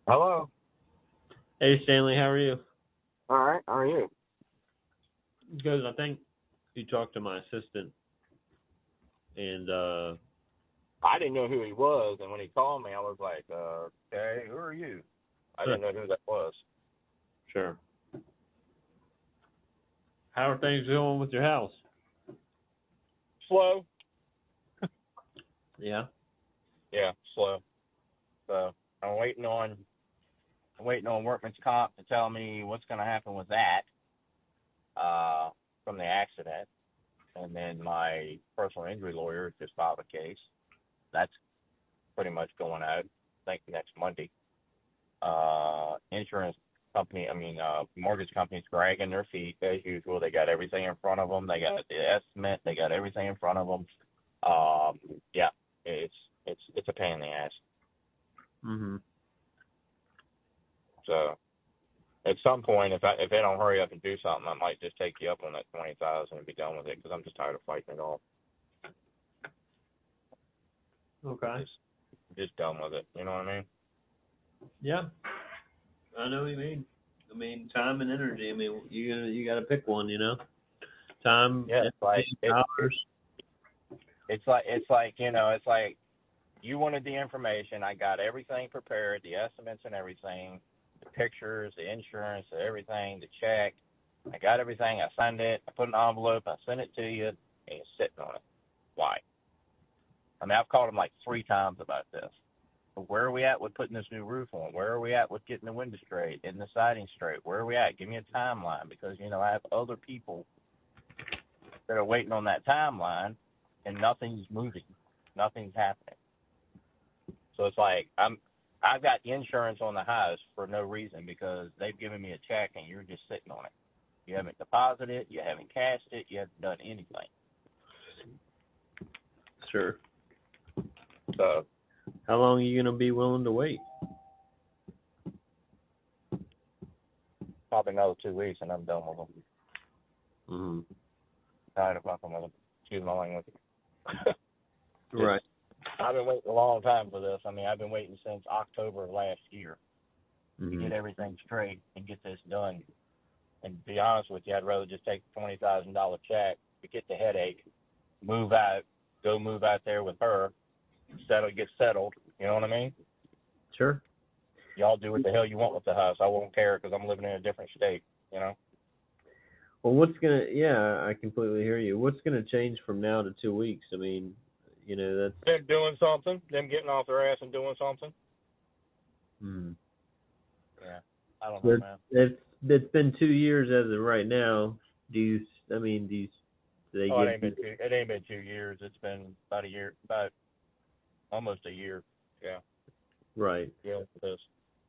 Hello. Hey Stanley, how are you? All right. How are you? Good. I think you talked to my assistant, and I didn't know who he was, and when he called me, I was like, "Okay, who are you?" I didn't know who that was. sure. How are things going with your house? Slow. Yeah. Yeah, slow. So I'm waiting on workman's comp to tell me what's going to happen with that from the accident, and then my personal injury lawyer just filed a case. That's pretty much going out. I think next Monday. Insurance company, mortgage companies dragging their feet as usual. They got everything in front of them. They got the estimate. They got everything in front of them. Yeah, it's a pain in the ass. Mhm. So at some point, if they don't hurry up and do something, I might just take you up on that 20,000 and be done with it because I'm just tired of fighting it off. Okay. Just done with it. You know what I mean? Yeah. I know what you mean. I mean, time and energy. I mean, you got to pick one. Time, Yeah, energy, dollars. it's like you wanted the information. I got everything prepared, the estimates and everything, the pictures, the insurance, everything, the check. I got everything. I signed it. I put it in an envelope. I sent it to you, and you're sitting on it. Why? I mean, I've called them like 3 times about this. But where are we at with putting this new roof on? Where are we at with getting the window straight and the siding straight? Where are we at? Give me a timeline because, I have other people that are waiting on that timeline, and nothing's moving. Nothing's happening. So it's like I've got insurance on the house for no reason because they've given me a check and you're just sitting on it. You haven't deposited it, you haven't cashed it, you haven't done anything. Sure. So How long are you gonna be willing to wait? probably another 2 weeks and I'm done with them. Mhm. Tired of fucking with them. Excuse my language. Right. I've been waiting a long time for this. I mean, I've been waiting since October of last year to get Mhm. everything straight and get this done. And to be honest with you, I'd rather just take the $20,000 check, get the headache, move out, go move out there with her, get settled. You know what I mean? Sure. Y'all do what the hell you want with the house. I won't care because I'm living in a different state. You know. Well, yeah, I completely hear you. What's gonna change from now to 2 weeks? I mean, that's. Them doing something. Them getting off their ass and doing something. Hmm. Yeah. I don't know, But man. it's been 2 years as of right now. Do they Oh, it give ain't been you two. It ain't been 2 years. It's been about a year, about almost a year. Yeah. right? Yeah. It is.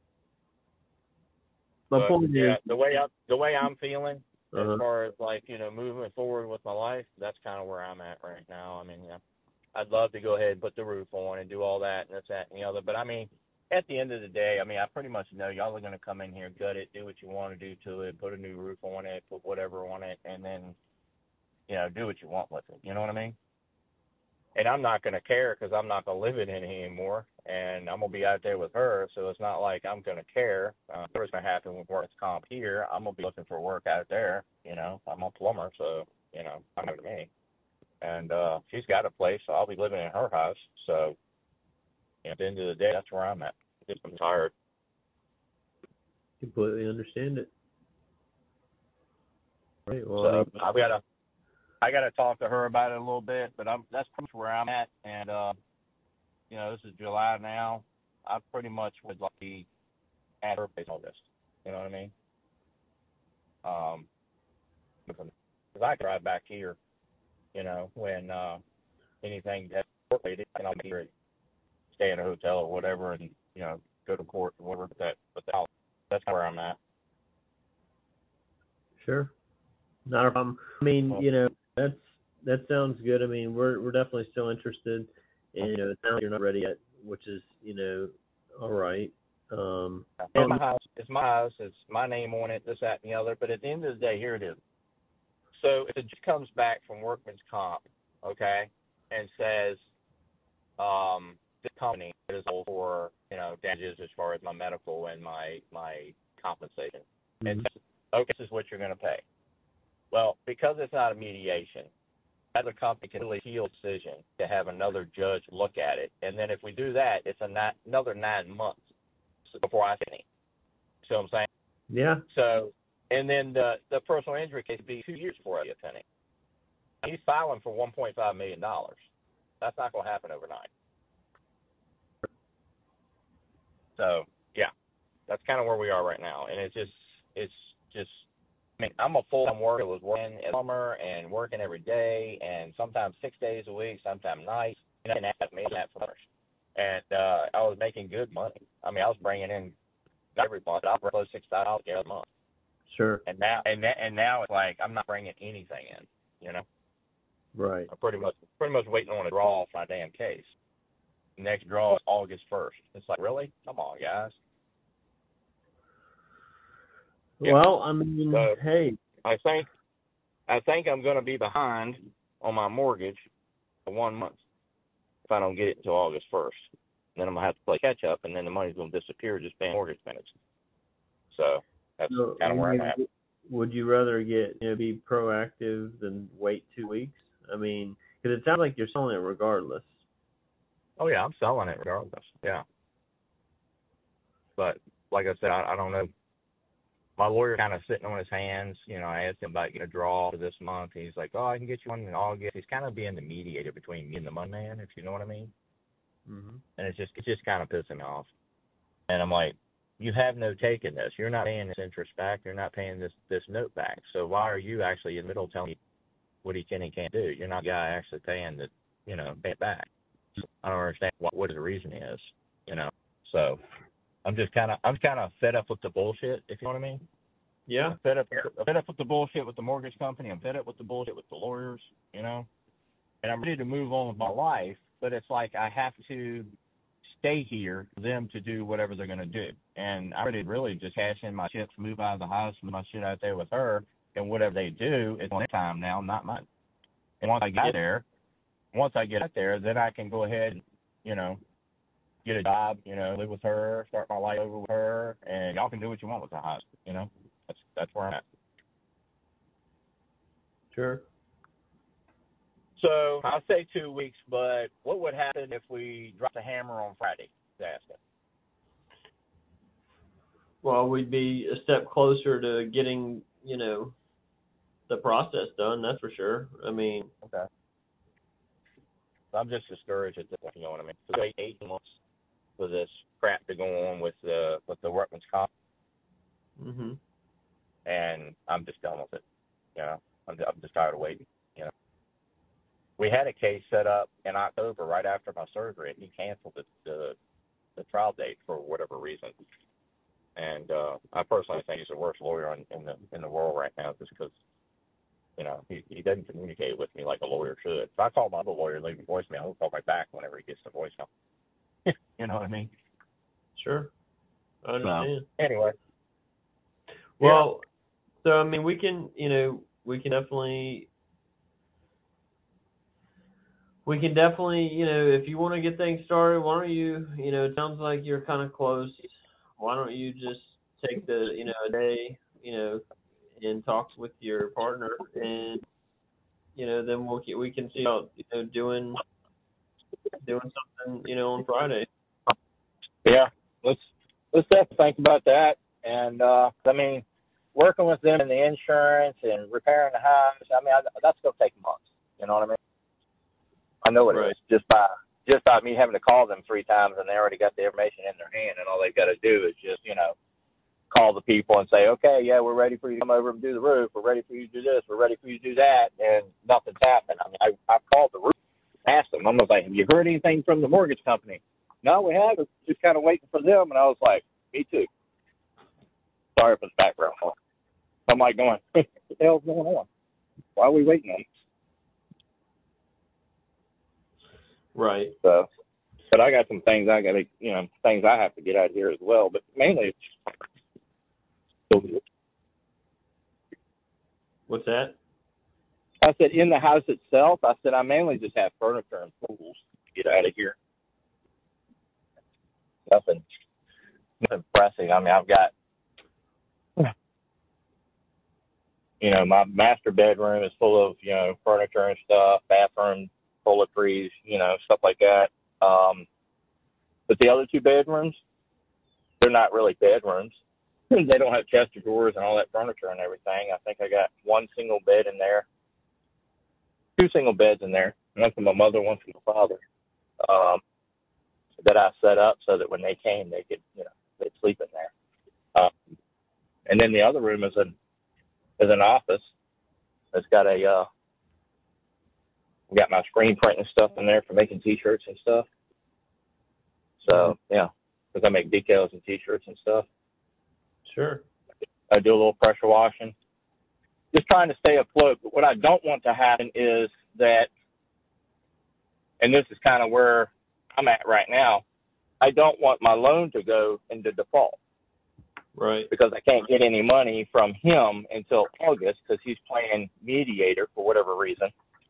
My But point is, yeah, the way I'm feeling as uh, far as like moving forward with my life, that's kind of where I'm at right now. I mean, yeah, I'd love to go ahead and put the roof on and do all that and this, that, and the other. But I mean, at the end of the day, I mean, I pretty much know y'all are going to come in here, gut it, do what you want to do to it, put a new roof on it, put whatever on it, and then do what you want with it. You know what I mean? And I'm not going to care because I'm not going to live in it anymore, and I'm going to be out there with her. So it's not like I'm going to care. What's going to happen with work's comp here? I'm going to be looking for work out there. I'm a plumber, so I'm to me. And she's got a place, so I'll be living in her house. So at the end of the day, that's where I'm at. Just I'm tired. completely understand it. Right. Well, I So mean, I gotta talk to her about it a little bit, but that's pretty much where I'm at. And this is July now. I pretty much would like to be at her place August. You know what I mean? Because I drive back here, when anything that's court related, and I'll be here, stay in a hotel or whatever, and go to court or whatever. That's where I'm at. sure, not a problem. I mean, Well, that sounds good. I mean, we're definitely still interested. And it sounds like you're not ready yet, which is all right. it's my house. It's my house. It's my name on it. This, that, and the other. But at the end of the day, here it is. So if it just comes back from workman's comp, okay, and says this company is for, damages as far as my medical and my compensation. Mm-hmm. And okay, this is what you're going to pay. Well, because it's not a mediation, the company can really appeal decision to have another judge look at it. And then if we do that, it's another 9 months before I see any. See what I'm saying? Yeah. So, and then the personal injury case would be 2 years before I get a penny. He's filing for $1.5 million. That's not going to happen overnight. So, yeah, that's kind of where we are right now. And it's just, I mean, I'm a full-time worker. I was working in the summer and working every day, and sometimes 6 days a week, sometimes nights. And I made that for others. And I was making good money. I mean, I was bringing in every month. I was close to $6,000 every month. Sure. And now it's like I'm not bringing anything in. Right. I'm pretty much waiting on a draw for my damn case. The next draw is August 1st. It's like, really? Come on, guys. Well, I mean, so, hey. I think I'm going to be behind on my mortgage for 1 month if I don't get it until August 1st. Then I'm going to have to play catch up, and then the money's going to disappear just paying mortgage payments. So that's kind of where I'm at. Would you rather be proactive than wait 2 weeks? I mean, because it sounds like you're selling it regardless. Oh, yeah, I'm selling it regardless. Yeah. But like I said, I don't know. My lawyer kind of sitting on his hands. I asked him about getting a draw for this month. He's like, oh, I can get you one in August. He's kind of being the mediator between me and the money man, if you know what I mean. Mm-hmm. And it's just kind of pissing me off. And I'm like, you have no take in this. You're not paying this interest back. You're not paying this note back. So why are you actually in the middle telling me what he can and can't do? You're not the guy actually paying pay it back. I don't understand what the reason is. So I'm kind of fed up with the bullshit, if you know what I mean. Yeah. I'm fed up with the bullshit with the mortgage company. I'm fed up with the bullshit with the lawyers, and I'm ready to move on with my life, but it's like I have to stay here for them to do whatever they're going to do. And I'm ready to really just cash in my chips, move out of the house, move my shit out there with her, and whatever they do is on their time now, not mine. And once I get out there, then I can go ahead and, get a job, live with her, start my life over with her, and y'all can do what you want with the house, That's where I'm at. Sure. So I'll say 2 weeks, but what would happen if we dropped the hammer on Friday? Ask it. Well, we'd be a step closer to getting, the process done. That's for sure. I mean, okay. So I'm just discouraged at this point. You know what I mean? So wait 8 months for this crap to go on with the workman's comp. Mm-hmm. And I'm just done with it. I'm just tired of waiting. We had a case set up in October right after my surgery, and he canceled the trial date for whatever reason. And I personally think he's the worst lawyer in the world right now, just because he doesn't communicate with me like a lawyer should. If I call my other lawyer and leave a voicemail, he'll call right back whenever he gets the voicemail. You know what I mean? Sure. I understand. So, anyway. Well, so I mean, we can definitely. If you want to get things started, why don't you, it sounds like you're kind of close. Why don't you just take a day, and talk with your partner, and, then we can see about, doing something, on Friday. Yeah, let's definitely think about that. And, I mean, working with them in the insurance and repairing the house, that's going to take months. You know what I mean? I know it is. Just by me having to call them 3 times, and they already got the information in their hand, and all they've got to do is just, call the people and say, okay, yeah, we're ready for you to come over and do the roof. We're ready for you to do this. We're ready for you to do that. And nothing's happened. I've called the roof, asked them. I was like, have you heard anything from the mortgage company? No, we haven't. Just kind of waiting for them. And I was like, me too. Sorry for the background. I'm like going, what the hell's going on? Why are we waiting on this? Right. So, but I got some things things I have to get out of here as well. But mainly it's What's that? I said in the house itself, I mainly just have furniture and tools to get out of here. nothing impressive. I mean, I've got, my master bedroom is full of, furniture and stuff, bathroom, toiletries, stuff like that. But the other two bedrooms, they're not really bedrooms. They don't have chest of drawers and all that furniture and everything. I think I got one single bed in there, two single beds in there, one for my mother, one for my father, that I set up so that when they came, they could, they'd sleep in there. And then the other room is an office. It's got we got my screen print and stuff in there for making T-shirts and stuff. So, yeah, because I make decals and T-shirts and stuff. Sure. I do a little pressure washing. Just trying to stay afloat. But what I don't want to happen is that, and this is kind of where I'm at right now, I don't want my loan to go into default. Right. Because I can't get any money from him until August because he's playing mediator for whatever reason.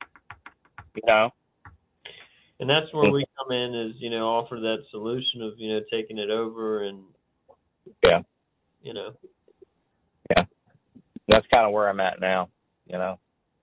And that's where we come in is, offer that solution of, taking it over and, yeah. Yeah. That's kind of where I'm at now, Yeah.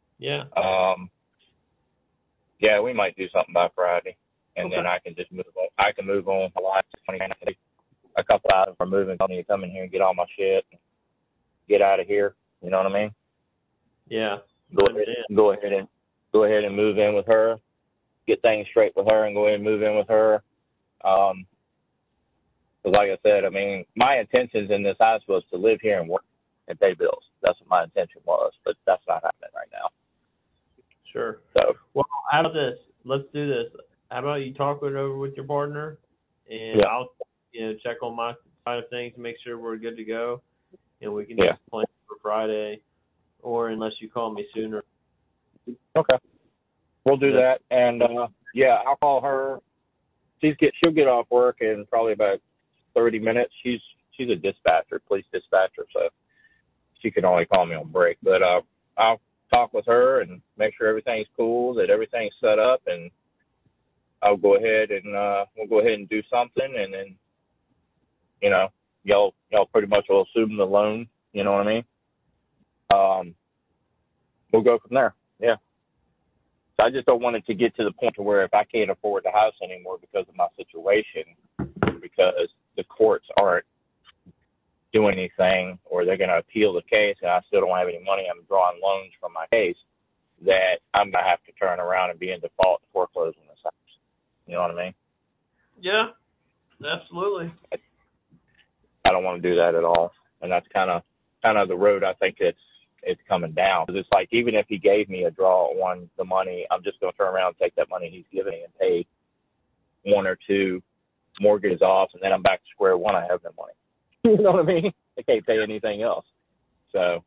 Yeah, we might do something by Friday, and then I can just move on. I can move on. A couple items for moving company to come in here and get all my shit, and get out of here. You know what I mean? Yeah. Go ahead and move in with her. Get things straight with her and go ahead and move in with her. Because like I said, I mean, my intentions in this house was to live here and work and pay bills. That's what my intention was, but that's not happening right now. Sure. So, well, how about this? Let's do this. How about you talk it over with your partner, and I'll, check on my side of things to make sure we're good to go, and we can just plan for Friday, or unless you call me sooner. Okay. We'll do that, and I'll call her. She'll get off work in probably about 30 minutes. She's a dispatcher, police dispatcher, so she can only call me on break. But I'll talk with her and make sure everything's cool, that everything's set up, and I'll go ahead and we'll go ahead and do something, and then y'all pretty much will assume the loan. You know what I mean? We'll go from there. Yeah. So I just don't want it to get to the point to where if I can't afford the house anymore because of my situation, because the courts aren't doing anything, or they're going to appeal the case and I still don't have any money, I'm drawing loans from my case, that I'm going to have to turn around and be in default and foreclose on this house. You know what I mean? Yeah, absolutely. I don't want to do that at all. And that's kind of the road I think it's coming down. Because it's like, even if he gave me a draw on the money, I'm just going to turn around and take that money he's giving me and pay one or two mortgages off, and then I'm back to square one. I have no money. You know what I mean? I can't pay anything else. So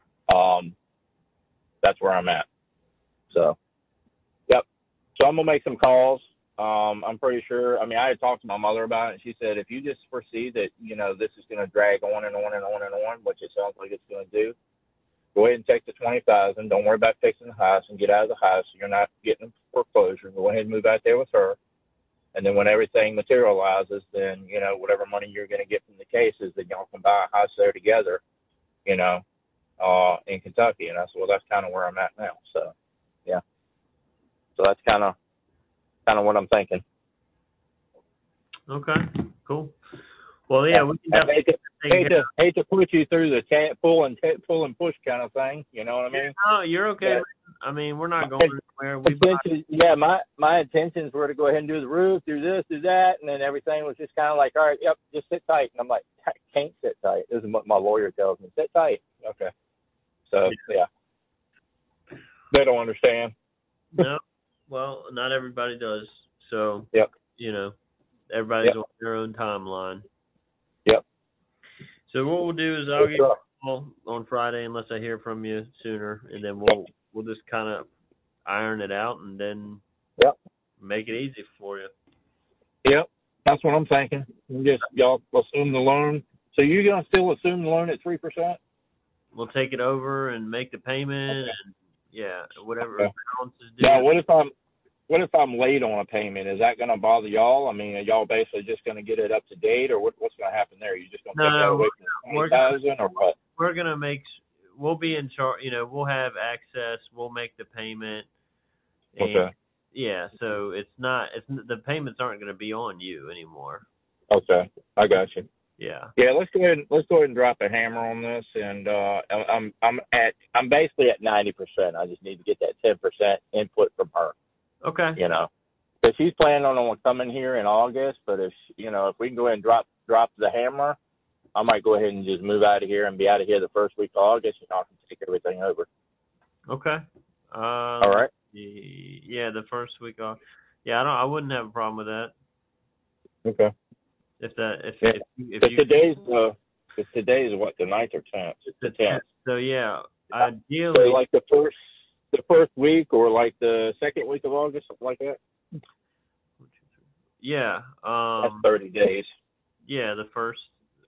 that's where I'm at. So, yep. So I'm going to make some calls. I'm pretty sure. I mean, I had talked to my mother about it, and she said, if you just foresee that, this is going to drag on and on and on and on, which it sounds like it's going to do, go ahead and take the $20,000. Don't worry about fixing the house and get out of the house so you're not getting foreclosure. Go ahead and move out there with her. And then when everything materializes, then, whatever money you're going to get from the cases, then y'all can buy a house there together, in Kentucky. And I said, well, that's kind of where I'm at now. So, yeah. So that's kind of what I'm thinking. Okay, cool. Well, yeah, we can definitely hate to put you through the pull and push kind of thing. You know what I mean? No, you're okay. Yeah. I mean, we're not going anywhere. My intentions were to go ahead and do the roof, do this, do that, and then everything was just kind of like, all right, yep, just sit tight. And I'm like, I can't sit tight. This is what my lawyer tells me. Sit tight. Okay. So, yeah. They don't understand. No. Well, not everybody does. So, yep. Everybody's on their own timeline. Yep. So what we'll do is I'll give you a call on Friday unless I hear from you sooner, and then we'll just kind of iron it out and then make it easy for you. Yep. That's what I'm thinking. Just y'all assume the loan. So you're going to still assume the loan at 3%? We'll take it over and make the payment and whatever balance is due. Now, what if what if I'm late on a payment? Is that going to bother y'all? I mean, are y'all basically just going to get it up to date, or what's going to happen there? Are you just going to take that away from the 20,000 or what? We're going to we'll be in charge, we'll have access, we'll make the payment. And, Okay. yeah, so the payments aren't going to be on you anymore. Okay, I got you. Yeah. Yeah, let's go ahead and drop a hammer on this, and I'm basically at 90%. I just need to get that 10% input from her. Okay. Because she's planning on coming here in August, but if we can go ahead and drop the hammer, I might go ahead and just move out of here and be out of here the first week of August, and I can take everything over. Okay. All right. Yeah, the first week off. Yeah, I wouldn't have a problem with that. Okay. If today's what, the 9th or 10th? It's the 10th. So yeah, ideally. So like the first week, or like the second week of August, something like that. Yeah. That's 30 days. Yeah, the first.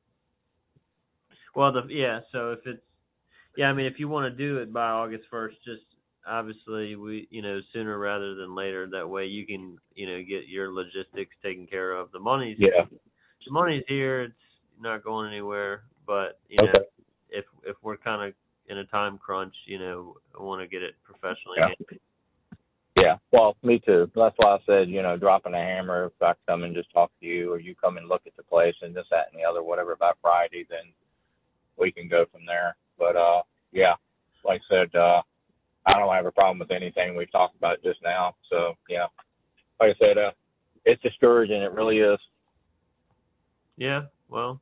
Well, So if it's, if you want to do it by August 1st, just obviously sooner rather than later. That way you can get your logistics taken care of. The money's here. It's not going anywhere. But if we're kind of in a time crunch, I want to get it professionally handled. Yeah, well, me too. That's why I said, dropping a hammer. If I come and just talk to you, or you come and look at the place and this, that, and the other, whatever, by Friday, then we can go from there. But yeah, like I said, I don't have a problem with anything we've talked about just now. So yeah, like I said, it's discouraging. It really is. Yeah, well,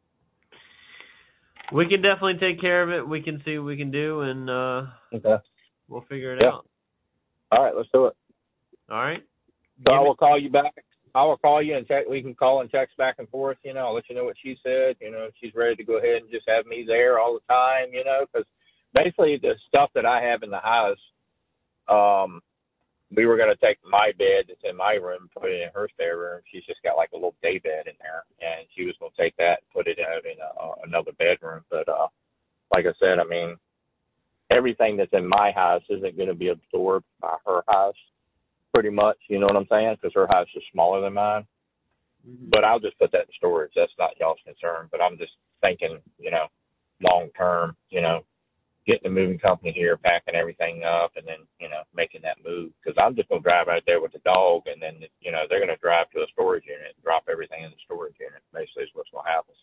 we can definitely take care of it. We can see what we can do, and we'll figure it out. All right, let's do it. All right. So I will call you back. I will call you and we can call and text back and forth. I'll let you know what she said. She's ready to go ahead and just have me there all the time. Because basically the stuff that I have in the house, we were going to take my bed that's in my room, put it in her spare room. She's just got like a little day bed in there, and she was going to take that and put it out in another bedroom. But like I said, I mean, everything that's in my house isn't going to be absorbed by her house, pretty much. You know what I'm saying? Because her house is smaller than mine. Mm-hmm. But I'll just put that in storage. That's not y'all's concern. But I'm just thinking, long term, getting the moving company here, packing everything up, and then, making that move. Because I'm just going to drive out there with the dog, and then, they're going to drive to a storage unit and drop everything in the storage unit, basically, is what's going to happen.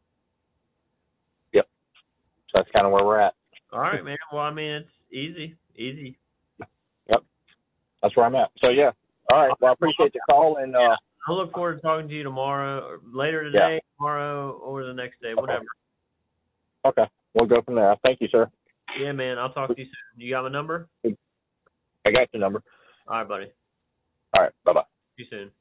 Yep. So that's kind of where we're at. All right, man. Well, I mean, it's easy. Yep. That's where I'm at. So, yeah. All right. Well, I appreciate the call, and I'll look forward to talking to you tomorrow, or later today, tomorrow, or the next day, whatever. Okay. We'll go from there. Thank you, sir. Yeah, man. I'll talk to you soon. You got my number? I got your number. All right, buddy. All right. Bye-bye. See you soon.